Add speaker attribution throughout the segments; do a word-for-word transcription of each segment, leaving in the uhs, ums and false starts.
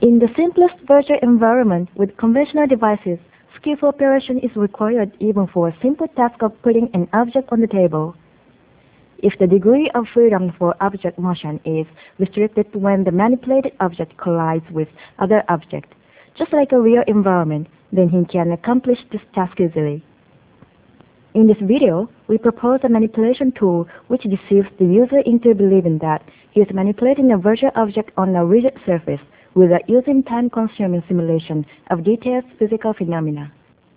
Speaker 1: In the simplest virtual environment with conventional devices, skillful operation is required even for a simple task of putting an object on the table. If the degree of freedom for object motion is restricted when the manipulated object collides with other objects, just like a real environment, then he can accomplish this task easily. In this video, we propose a manipulation tool which deceives the user into believing that he is manipulating a virtual object on a rigid surface without using time-consuming simulation of detailed physical phenomena.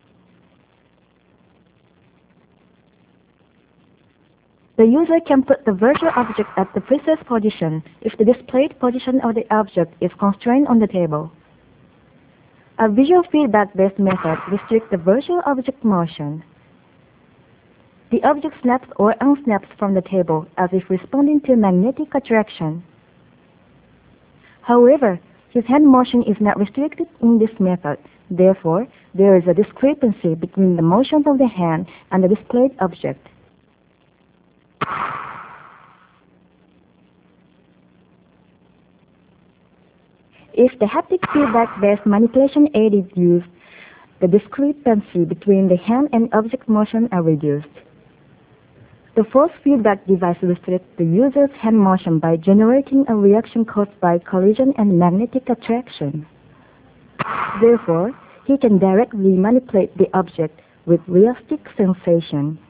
Speaker 1: The user can put the virtual object at the precise position if the displayed position of the object is constrained on the table. A visual feedback-based method restricts the virtual object motion. The object snaps or unsnaps from the table as if responding to magnetic attraction. However, his hand motion is not restricted in this method. Therefore, there is a discrepancy between the motion of the hand and the displayed object. If the haptic feedback-based manipulation aid is used, the discrepancy between the hand and object motion are reduced. The force feedback device restricts the user's hand motion by generating a reaction caused by collision and magnetic attraction. Therefore, he can directly manipulate the object with realistic sensation.